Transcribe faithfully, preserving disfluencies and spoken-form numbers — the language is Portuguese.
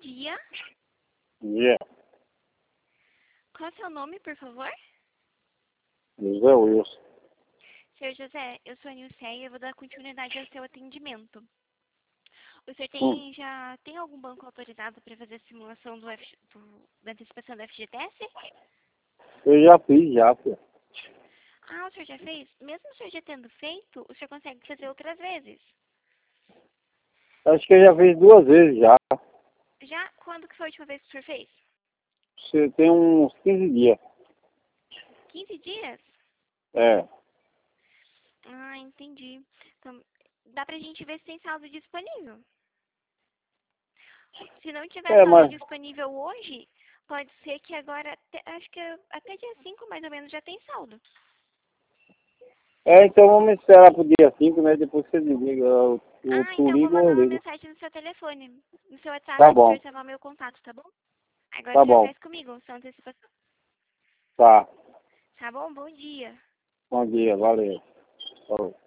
dia. Bom dia. Qual é o seu nome, por favor? José Wilson. Senhor José, eu sou a Nilceia e eu vou dar continuidade ao seu atendimento. O senhor Hum. tem, já tem algum banco autorizado para fazer a simulação do F, do, da antecipação do F G T S? Eu já fiz, já, filho. Ah, o senhor já fez? Mesmo o senhor já tendo feito, o senhor consegue fazer outras vezes. Acho que eu já fiz duas vezes já. Já? Quando que foi a última vez que o senhor fez? Você tem uns quinze dias. quinze dias? É. Ah, entendi. Então, dá pra gente ver se tem saldo disponível. Se não tiver É, saldo mas... disponível hoje, pode ser que agora, até- acho que até dia cinco mais ou menos já tem saldo. É, então vamos esperar pro dia cinco, né? Depois você desliga. Eu, eu, Ah, tu então vou liga ou eu mandar uma ligo. mensagem no seu telefone. No seu WhatsApp, Tá para o bom, senhor salvar o meu contato, tá bom? Agora o tá senhor bom. faz comigo, sua antecipação. Tá. Tá bom? Bom dia. Bom dia, valeu. Falou.